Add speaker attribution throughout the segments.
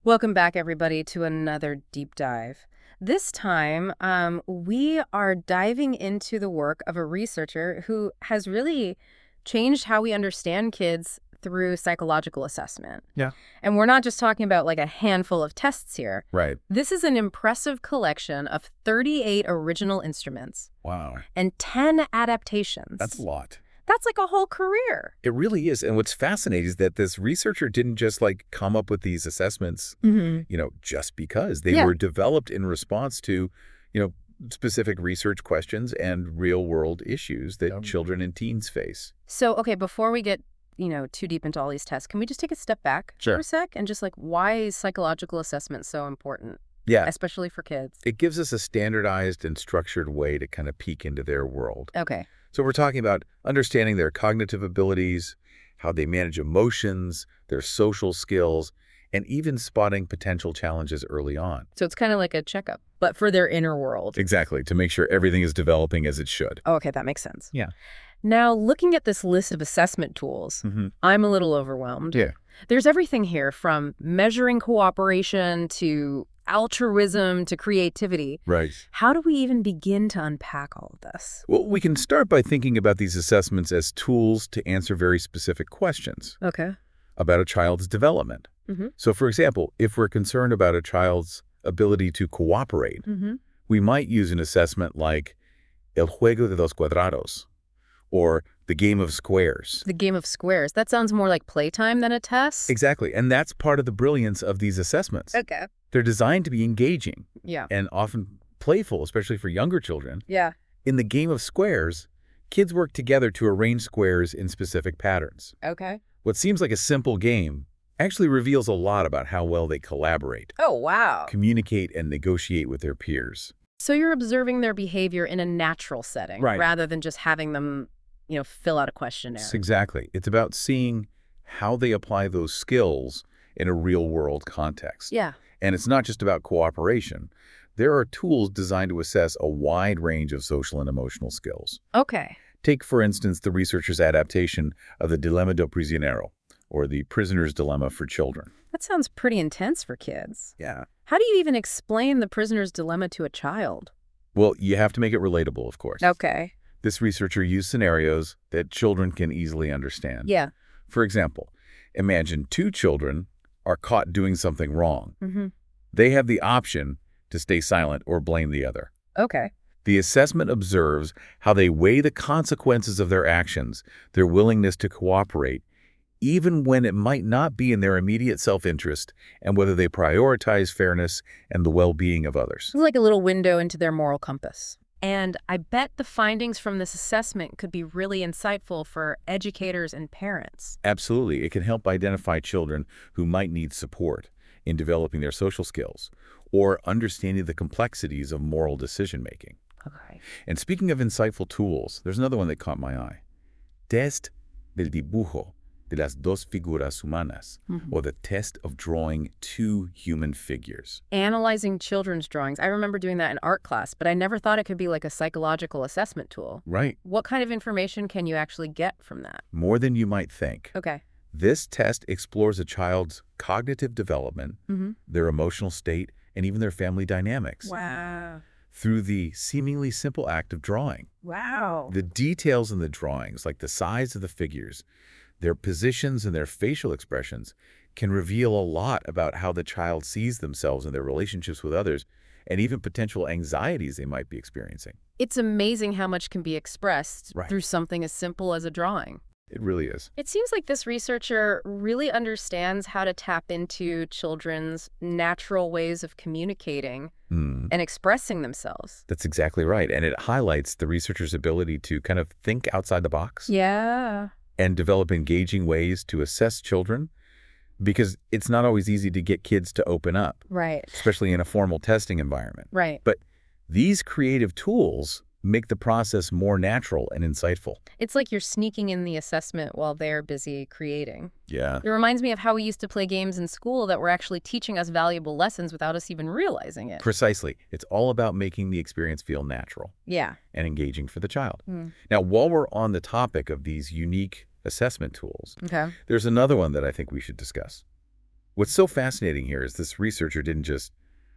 Speaker 1: Welcome back, everybody, to another deep dive. This time, we are diving into the work of a researcher who has really changed how we understand kids through psychological assessment.
Speaker 2: Yeah.
Speaker 1: And we're not just talking about like a handful of tests here.
Speaker 2: Right.
Speaker 1: This is an impressive collection of 38 original instruments
Speaker 2: Wow.
Speaker 1: and 10 adaptations.
Speaker 2: That's a lot.
Speaker 1: That's like a whole career.
Speaker 2: It really is. And what's fascinating is that this researcher didn't just come up with these assessments, just because. They were developed in response to, specific research questions and real world issues that children and teens face.
Speaker 1: So, okay, before we get, too deep into all these tests, can we just take a step back
Speaker 2: Sure.
Speaker 1: for a sec and just why is psychological assessment so important,
Speaker 2: Yeah.
Speaker 1: especially for kids?
Speaker 2: It gives us a standardized and structured way to kind of peek into their world.
Speaker 1: Okay.
Speaker 2: So we're talking about understanding their cognitive abilities, how they manage emotions, their social skills, and even spotting potential challenges early on.
Speaker 1: So it's kind of like a checkup, but for their inner world.
Speaker 2: Exactly, to make sure everything is developing as it should.
Speaker 1: Oh, okay, that makes sense.
Speaker 2: Yeah.
Speaker 1: Now, looking at this list of assessment tools, I'm a little overwhelmed.
Speaker 2: Yeah.
Speaker 1: There's everything here from measuring cooperation to altruism to creativity.
Speaker 2: Right.
Speaker 1: How do we even begin to unpack all of this?
Speaker 2: Well, we can start by thinking about these assessments as tools to answer very specific questions
Speaker 1: Okay.
Speaker 2: about a child's development. So, for example, if we're concerned about a child's ability to cooperate, we might use an assessment like El Juego de dos Cuadrados, or the game of squares.
Speaker 1: The game of squares. That sounds more like playtime than a test.
Speaker 2: Exactly. And that's part of the brilliance of these assessments.
Speaker 1: Okay.
Speaker 2: They're designed to be engaging
Speaker 1: Yeah.
Speaker 2: and often playful, especially for younger children.
Speaker 1: Yeah.
Speaker 2: In the game of squares, kids work together to arrange squares in specific patterns.
Speaker 1: Okay.
Speaker 2: What seems like a simple game actually reveals a lot about how well they collaborate,
Speaker 1: Oh, wow.
Speaker 2: communicate, and negotiate with their peers.
Speaker 1: So you're observing their behavior in a natural setting
Speaker 2: Right.
Speaker 1: rather than just having them, fill out a questionnaire.
Speaker 2: Exactly. It's about seeing how they apply those skills in a real-world context.
Speaker 1: Yeah.
Speaker 2: And it's not just about cooperation. There are tools designed to assess a wide range of social and emotional skills.
Speaker 1: Okay.
Speaker 2: Take, for instance, the researchers' adaptation of the Dilema del Prisionero, or the prisoner's dilemma for children.
Speaker 1: That sounds pretty intense for kids.
Speaker 2: Yeah.
Speaker 1: How do you even explain the prisoner's dilemma to a child?
Speaker 2: Well, you have to make it relatable, of course.
Speaker 1: Okay.
Speaker 2: This researcher used scenarios that children can easily understand.
Speaker 1: Yeah.
Speaker 2: For example, imagine two children are caught doing something wrong.
Speaker 1: Mm-hmm.
Speaker 2: They have the option to stay silent or blame the other.
Speaker 1: Okay.
Speaker 2: The assessment observes how they weigh the consequences of their actions, their willingness to cooperate, even when it might not be in their immediate self-interest, and whether they prioritize fairness and the well-being of others.
Speaker 1: It's like a little window into their moral compass. And I bet the findings from this assessment could be really insightful for educators and parents.
Speaker 2: Absolutely. It can help identify children who might need support in developing their social skills or understanding the complexities of moral decision-making.
Speaker 1: Okay.
Speaker 2: And speaking of insightful tools, there's another one that caught my eye. Test del dibujo de las dos figuras humanas, or the test of drawing two human figures.
Speaker 1: Analyzing children's drawings. I remember doing that in art class, but I never thought it could be like a psychological assessment tool.
Speaker 2: Right.
Speaker 1: What kind of information can you actually get from that?
Speaker 2: More than you might think.
Speaker 1: Okay.
Speaker 2: This test explores a child's cognitive development, their emotional state, and even their family dynamics
Speaker 1: Wow.
Speaker 2: through the seemingly simple act of drawing.
Speaker 1: Wow.
Speaker 2: The details in the drawings, like the size of the figures, their positions and their facial expressions, can reveal a lot about how the child sees themselves and their relationships with others, and even potential anxieties they might be experiencing.
Speaker 1: It's amazing how much can be expressed
Speaker 2: Right.
Speaker 1: through something as simple as a drawing.
Speaker 2: It really is.
Speaker 1: It seems like this researcher really understands how to tap into children's natural ways of communicating and expressing themselves.
Speaker 2: That's exactly right. And it highlights the researcher's ability to kind of think outside the box
Speaker 1: Yeah.
Speaker 2: and develop engaging ways to assess children, because it's not always easy to get kids to open up,
Speaker 1: Right.
Speaker 2: especially in a formal testing environment.
Speaker 1: Right.
Speaker 2: But these creative tools make the process more natural and insightful.
Speaker 1: It's like you're sneaking in the assessment while they're busy creating.
Speaker 2: Yeah.
Speaker 1: It reminds me of how we used to play games in school that were actually teaching us valuable lessons without us even realizing it.
Speaker 2: Precisely. It's all about making the experience feel natural
Speaker 1: Yeah.
Speaker 2: and engaging for the child. Now, while we're on the topic of these unique assessment tools,
Speaker 1: Okay.
Speaker 2: there's another one that I think we should discuss. What's so fascinating here is this researcher didn't just,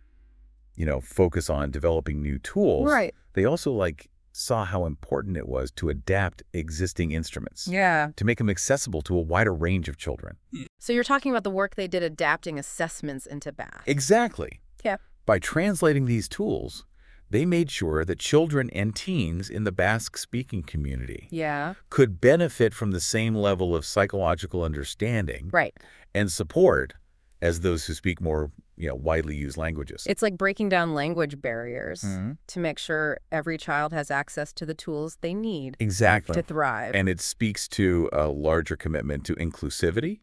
Speaker 2: focus on developing new tools.
Speaker 1: Right.
Speaker 2: They also, saw how important it was to adapt existing instruments.
Speaker 1: Yeah.
Speaker 2: To make them accessible to a wider range of children.
Speaker 1: So you're talking about the work they did adapting assessments into Bath.
Speaker 2: Exactly.
Speaker 1: Yeah.
Speaker 2: By translating these tools, they made sure that children and teens in the Basque-speaking community could benefit from the same level of psychological understanding and support as those who speak more widely used languages.
Speaker 1: It's like breaking down language barriers to make sure every child has access to the tools they need to thrive.
Speaker 2: And it speaks to a larger commitment to inclusivity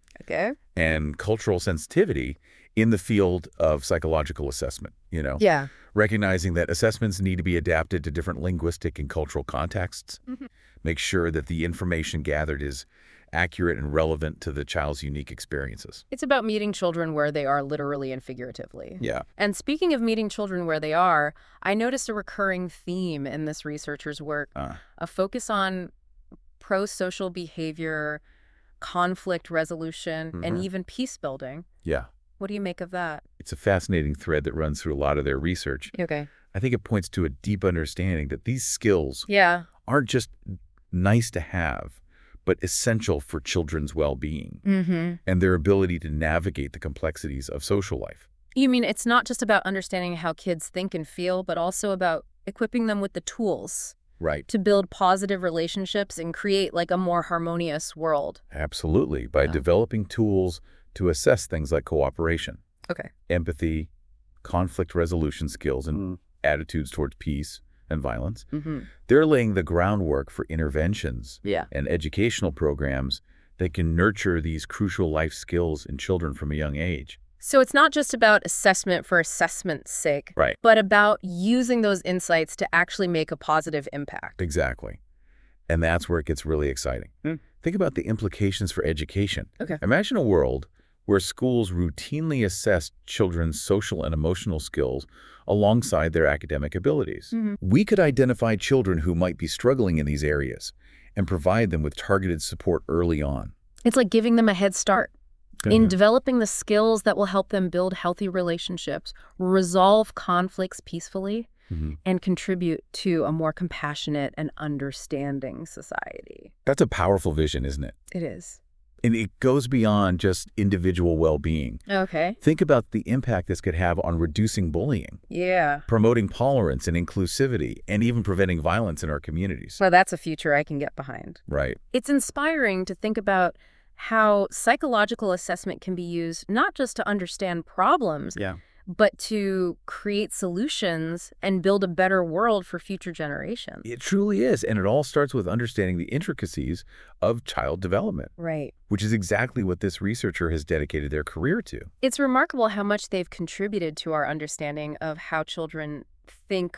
Speaker 2: and cultural sensitivity in the field of psychological assessment, recognizing that assessments need to be adapted to different linguistic and cultural contexts, make sure that the information gathered is accurate and relevant to the child's unique experiences.
Speaker 1: It's about meeting children where they are literally and figuratively.
Speaker 2: Yeah.
Speaker 1: And speaking of meeting children where they are, I noticed a recurring theme in this researcher's work, a focus on pro-social behavior, conflict resolution, and even peace building.
Speaker 2: Yeah.
Speaker 1: What do you make of that?
Speaker 2: It's a fascinating thread that runs through a lot of their research.
Speaker 1: Okay.
Speaker 2: I think it points to a deep understanding that these skills aren't just nice to have, but essential for children's well-being and their ability to navigate the complexities of social life.
Speaker 1: You mean it's not just about understanding how kids think and feel, but also about equipping them with the tools to build positive relationships and create a more harmonious world?
Speaker 2: Absolutely. By developing tools to assess things like cooperation, empathy, conflict resolution skills, and attitudes towards peace and violence. They're laying the groundwork for interventions and educational programs that can nurture these crucial life skills in children from a young age.
Speaker 1: So it's not just about assessment for assessment's sake, but about using those insights to actually make a positive impact.
Speaker 2: Exactly. And that's where it gets really exciting. Think about the implications for education. Imagine a world where schools routinely assess children's social and emotional skills alongside their academic abilities. We could identify children who might be struggling in these areas and provide them with targeted support early on.
Speaker 1: It's like giving them a head start in developing the skills that will help them build healthy relationships, resolve conflicts peacefully, and contribute to a more compassionate and understanding society.
Speaker 2: That's a powerful vision, isn't it?
Speaker 1: It is.
Speaker 2: And it goes beyond just individual well-being. Think about the impact this could have on reducing bullying. Promoting tolerance and inclusivity, and even preventing violence in our communities.
Speaker 1: Well, that's a future I can get behind.
Speaker 2: Right.
Speaker 1: It's inspiring to think about how psychological assessment can be used not just to understand problems, but to create solutions and build a better world for future generations.
Speaker 2: It truly is. And it all starts with understanding the intricacies of child development. Which is exactly what this researcher has dedicated their career to.
Speaker 1: It's remarkable how much they've contributed to our understanding of how children think,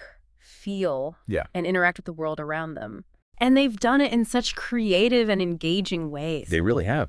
Speaker 1: feel, and interact with the world around them. And they've done it in such creative and engaging ways.
Speaker 2: They really have.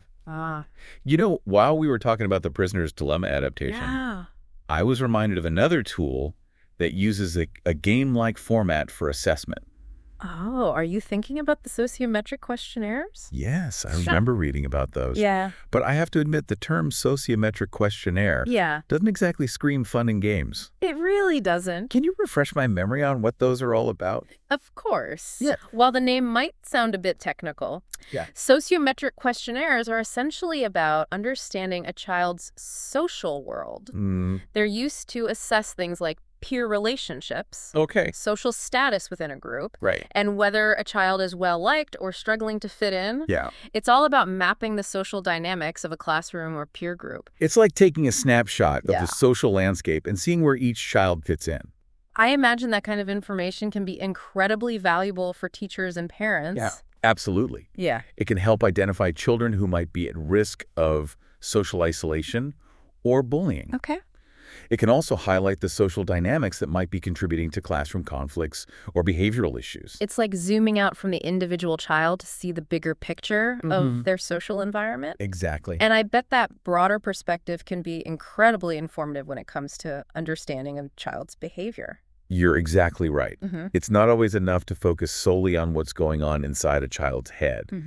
Speaker 2: While we were talking about the Prisoner's Dilemma adaptation, I was reminded of another tool that uses a game-like format for assessment.
Speaker 1: Oh, are you thinking about the sociometric questionnaires?
Speaker 2: Yes, I remember reading about those. But I have to admit the term sociometric questionnaire doesn't exactly scream fun and games.
Speaker 1: It really doesn't.
Speaker 2: Can you refresh my memory on what those are all about?
Speaker 1: Of course. While the name might sound a bit technical, sociometric questionnaires are essentially about understanding a child's social world. They're used to assess things like peer relationships, social status within a group, and whether a child is well-liked or struggling to fit in. It's all about mapping the social dynamics of a classroom or peer group.
Speaker 2: It's like taking a snapshot of the social landscape and seeing where each child fits in.
Speaker 1: I imagine that kind of information can be incredibly valuable for teachers and parents.
Speaker 2: Absolutely. It can help identify children who might be at risk of social isolation or bullying. It can also highlight the social dynamics that might be contributing to classroom conflicts or behavioral issues.
Speaker 1: It's like zooming out from the individual child to see the bigger picture of their social environment.
Speaker 2: Exactly.
Speaker 1: And I bet that broader perspective can be incredibly informative when it comes to understanding a child's behavior.
Speaker 2: You're exactly right. It's not always enough to focus solely on what's going on inside a child's head.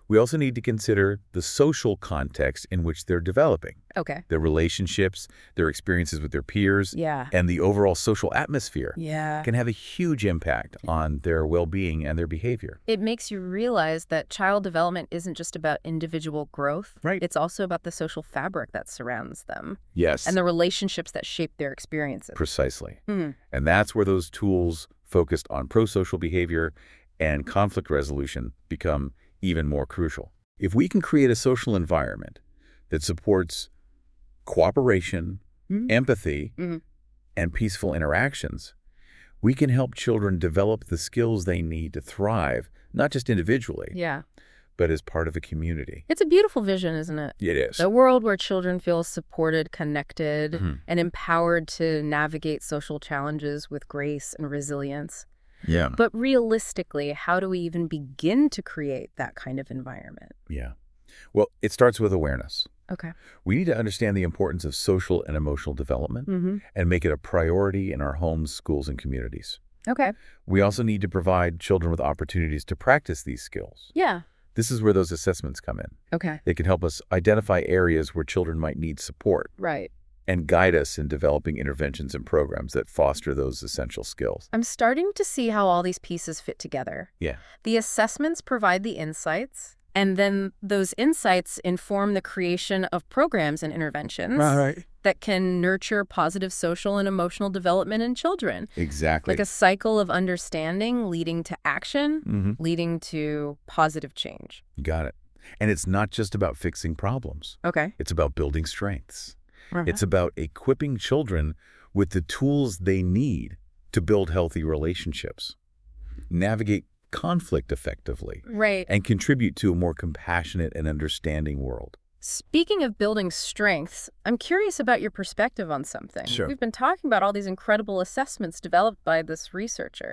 Speaker 2: We also need to consider the social context in which they're developing,
Speaker 1: Okay.
Speaker 2: their relationships, their experiences with their peers,
Speaker 1: Yeah.
Speaker 2: and the overall social atmosphere
Speaker 1: Yeah.
Speaker 2: can have a huge impact on their well-being and their behavior.
Speaker 1: It makes you realize that child development isn't just about individual growth.
Speaker 2: Right.
Speaker 1: It's also about the social fabric that surrounds them
Speaker 2: Yes,
Speaker 1: and the relationships that shape their experiences.
Speaker 2: precisely.
Speaker 1: Hmm.
Speaker 2: And that's where those tools focused on pro-social behavior and conflict resolution become even more crucial. If we can create a social environment that supports cooperation, empathy, and peaceful interactions, we can help children develop the skills they need to thrive, not just individually,
Speaker 1: Yeah.
Speaker 2: but as part of a community.
Speaker 1: It's a beautiful vision, isn't it?
Speaker 2: It is.
Speaker 1: A world where children feel supported, connected,
Speaker 2: Mhm.
Speaker 1: and empowered to navigate social challenges with grace and resilience.
Speaker 2: Yeah.
Speaker 1: But realistically, how do we even begin to create that kind of environment?
Speaker 2: Yeah. Well, it starts with awareness.
Speaker 1: Okay.
Speaker 2: We need to understand the importance of social and emotional development and make it a priority in our homes, schools, and communities.
Speaker 1: Okay.
Speaker 2: We also need to provide children with opportunities to practice these skills.
Speaker 1: Yeah.
Speaker 2: This is where those assessments come in.
Speaker 1: Okay.
Speaker 2: They can help us identify areas where children might need support
Speaker 1: Right.
Speaker 2: and guide us in developing interventions and programs that foster those essential skills.
Speaker 1: I'm starting to see how all these pieces fit together.
Speaker 2: Yeah.
Speaker 1: The assessments provide the insights, and then those insights inform the creation of programs and interventions that can nurture positive social and emotional development in children.
Speaker 2: Exactly.
Speaker 1: Like a cycle of understanding leading to action, leading to positive change.
Speaker 2: Got it. And it's not just about fixing problems.
Speaker 1: Okay.
Speaker 2: It's about building strengths. It's about equipping children with the tools they need to build healthy relationships, navigate conflict effectively,
Speaker 1: Right.
Speaker 2: and contribute to a more compassionate and understanding world.
Speaker 1: Speaking of building strengths, I'm curious about your perspective on something.
Speaker 2: Sure.
Speaker 1: We've been talking about all these incredible assessments developed by this researcher.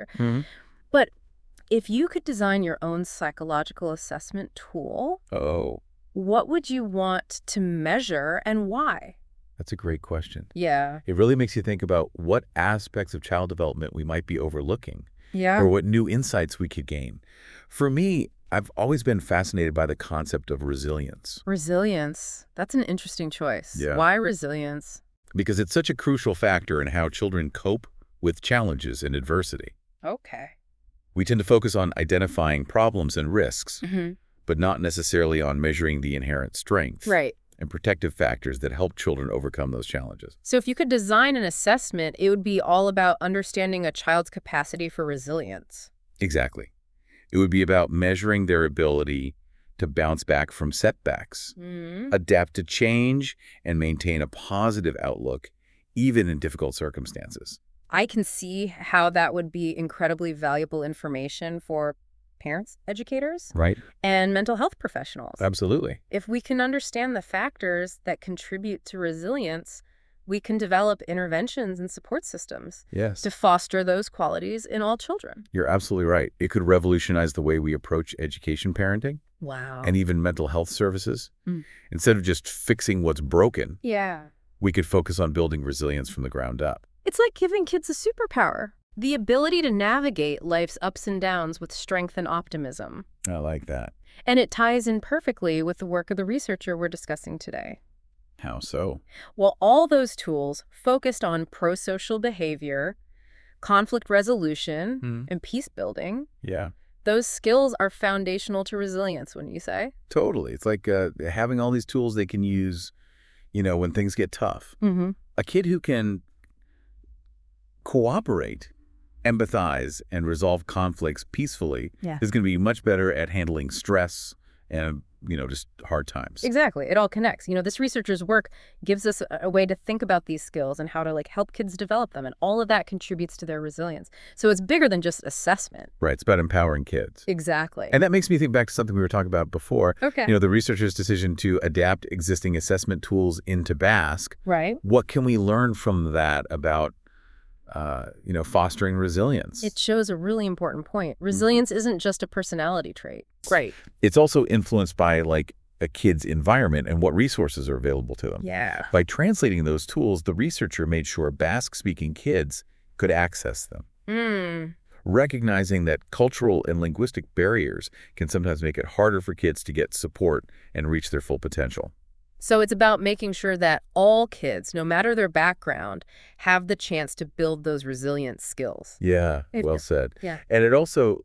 Speaker 1: But if you could design your own psychological assessment tool,
Speaker 2: Oh,
Speaker 1: what would you want to measure and why?
Speaker 2: that's a great question.
Speaker 1: Yeah.
Speaker 2: It really makes you think about what aspects of child development we might be overlooking
Speaker 1: Yeah.
Speaker 2: or what new insights we could gain. For me, I've always been fascinated by the concept of resilience
Speaker 1: Resilience. That's an interesting choice.
Speaker 2: Yeah.
Speaker 1: Why resilience?
Speaker 2: because it's such a crucial factor in how children cope with challenges and adversity.
Speaker 1: Okay.
Speaker 2: We tend to focus on identifying problems and risks, but not necessarily on measuring the inherent strength
Speaker 1: Right.
Speaker 2: and protective factors that help children overcome those challenges.
Speaker 1: So if you could design an assessment, it would be all about understanding a child's capacity for resilience.
Speaker 2: Exactly. It would be about measuring their ability to bounce back from setbacks, adapt to change, and maintain a positive outlook, even in difficult circumstances.
Speaker 1: I can see how that would be incredibly valuable information for parents, educators,
Speaker 2: Right?
Speaker 1: and mental health professionals.
Speaker 2: Absolutely.
Speaker 1: If we can understand the factors that contribute to resilience, we can develop interventions and support systems
Speaker 2: Yes.
Speaker 1: to foster those qualities in all children.
Speaker 2: You're absolutely right. It could revolutionize the way we approach education, parenting,
Speaker 1: Wow.
Speaker 2: and even mental health services. Instead of just fixing what's broken,
Speaker 1: Yeah.
Speaker 2: we could focus on building resilience from the ground up.
Speaker 1: It's like giving kids a superpower, the ability to navigate life's ups and downs with strength and optimism.
Speaker 2: I like that.
Speaker 1: And it ties in perfectly with the work of the researcher we're discussing today.
Speaker 2: How so?
Speaker 1: Well, all those tools focused on pro-social behavior, conflict resolution, and peace building,
Speaker 2: Yeah,
Speaker 1: those skills are foundational to resilience, wouldn't you say?
Speaker 2: totally. It's like having all these tools they can use, when things get tough. A kid who can cooperate, empathize, and resolve conflicts peacefully is going to be much better at handling stress and, just hard times.
Speaker 1: Exactly. It all connects. This researcher's work gives us a way to think about these skills and how to help kids develop them. And all of that contributes to their resilience. So it's bigger than just assessment.
Speaker 2: Right. It's about empowering kids.
Speaker 1: Exactly.
Speaker 2: And that makes me think back to something we were talking about before.
Speaker 1: Okay.
Speaker 2: The researcher's decision to adapt existing assessment tools into Basque.
Speaker 1: Right.
Speaker 2: What can we learn from that about, fostering resilience?
Speaker 1: It shows a really important point. Resilience isn't just a personality trait. Right.
Speaker 2: It's also influenced by a kid's environment and what resources are available to them.
Speaker 1: Yeah.
Speaker 2: By translating those tools, the researcher made sure Basque-speaking kids could access them. recognizing that cultural and linguistic barriers can sometimes make it harder for kids to get support and reach their full potential.
Speaker 1: So it's about making sure that all kids, no matter their background, have the chance to build those resilient skills.
Speaker 2: Yeah, well said.
Speaker 1: Yeah.
Speaker 2: And it also,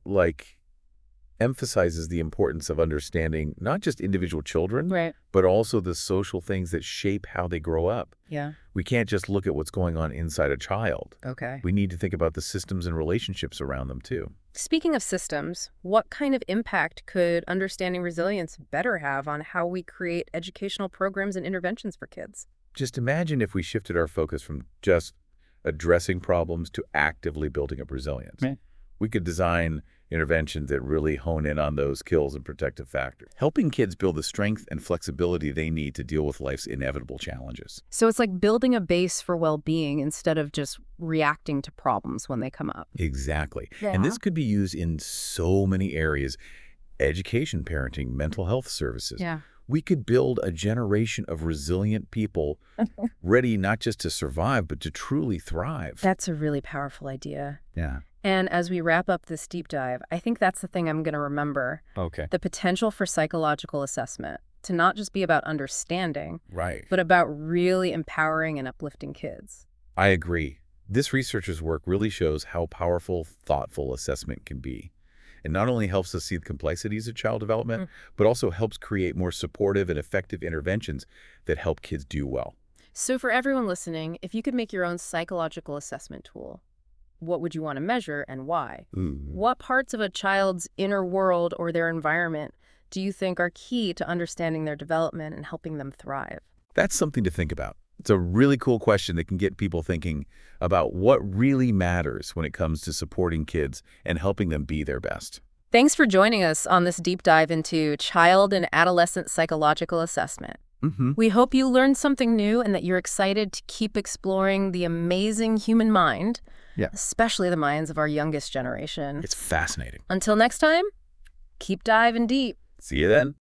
Speaker 2: emphasizes the importance of understanding not just individual children,
Speaker 1: Right.
Speaker 2: but also the social things that shape how they grow up.
Speaker 1: Yeah.
Speaker 2: We can't just look at what's going on inside a child.
Speaker 1: Okay.
Speaker 2: We need to think about the systems and relationships around them, too.
Speaker 1: Speaking of systems, what kind of impact could understanding resilience better have on how we create educational programs and interventions for kids?
Speaker 2: Just imagine if we shifted our focus from just addressing problems to actively building up resilience.
Speaker 3: Right.
Speaker 2: We could design interventions that really hone in on those skills and protective factors, helping kids build the strength and flexibility they need to deal with life's inevitable challenges.
Speaker 1: So it's like building a base for well-being instead of just reacting to problems when they come up.
Speaker 2: Exactly.
Speaker 1: Yeah.
Speaker 2: And this could be used in so many areas: education, parenting, mental health services.
Speaker 1: Yeah.
Speaker 2: We could build a generation of resilient people ready not just to survive, but to truly thrive.
Speaker 1: That's a really powerful idea.
Speaker 2: Yeah.
Speaker 1: And as we wrap up this deep dive, I think that's the thing I'm going to remember.
Speaker 2: Okay.
Speaker 1: The potential for psychological assessment to not just be about understanding,
Speaker 2: Right.
Speaker 1: but about really empowering and uplifting kids.
Speaker 2: I agree. This researcher's work really shows how powerful, thoughtful assessment can be. It not only helps us see the complexities of child development, but also helps create more supportive and effective interventions that help kids do well.
Speaker 1: So for everyone listening, if you could make your own psychological assessment tool, what would you want to measure and why?
Speaker 2: Ooh.
Speaker 1: What parts of a child's inner world or their environment do you think are key to understanding their development and helping them thrive?
Speaker 2: That's something to think about. It's a really cool question that can get people thinking about what really matters when it comes to supporting kids and helping them be their best.
Speaker 1: Thanks for joining us on this deep dive into child and adolescent psychological assessment. We hope you learned something new and that you're excited to keep exploring the amazing human mind, especially the minds of our youngest generation.
Speaker 2: It's fascinating.
Speaker 1: Until next time, keep diving deep.
Speaker 2: See you then.